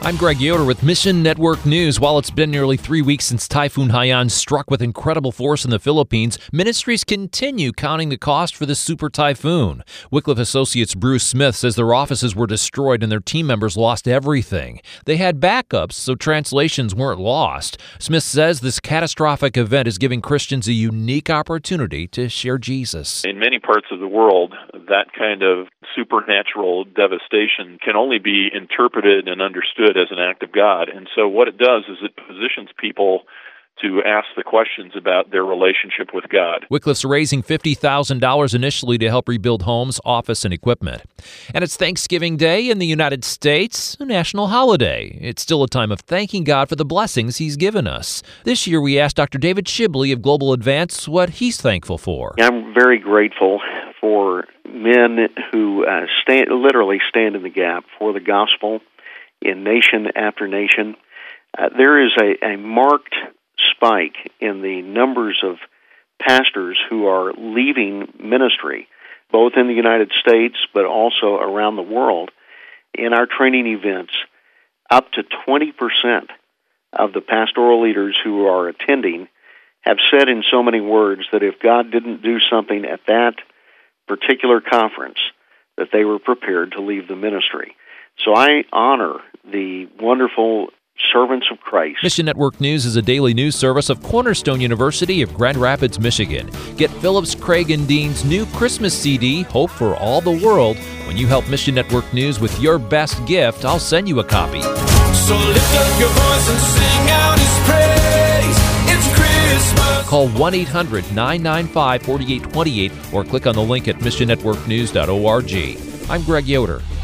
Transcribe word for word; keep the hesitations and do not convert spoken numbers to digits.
I'm Greg Yoder with Mission Network News. While it's been nearly three weeks since Typhoon Haiyan struck with incredible force in the Philippines, ministries continue counting the cost for this super typhoon. Wycliffe Associates Bruce Smith says their offices were destroyed and their team members lost everything. They had backups, so translations weren't lost. Smith says this catastrophic event is giving Christians a unique opportunity to share Jesus. In many parts of the world, that kind of supernatural devastation can only be interpreted and understood as an act of God. And so what it does is it positions people to ask the questions about their relationship with God. Wycliffe's raising fifty thousand dollars initially to help rebuild homes, office, and equipment. And it's Thanksgiving Day in the United States, a national holiday. It's still a time of thanking God for the blessings He's given us. This year we asked Doctor David Shibley of Global Advance what he's thankful for. I'm very grateful for men who uh, stand, literally stand in the gap for the gospel in nation after nation. Uh, there is a, a marked spike in the numbers of pastors who are leaving ministry, both in the United States but also around the world. In our training events, up to twenty percent of the pastoral leaders who are attending have said in so many words that if God didn't do something at that particular conference, that they were prepared to leave the ministry. So I honor the wonderful servants of Christ. Mission Network News is a daily news service of Cornerstone University of Grand Rapids, Michigan. Get Phillips, Craig, and Dean's new Christmas C D, Hope for All the World. When you help Mission Network News with your best gift, I'll send you a copy. So lift up your voice and sing out His praise. It's Christmas. Call one eight hundred nine nine five four eight two eight or click on the link at mission network news dot org. I'm Greg Yoder.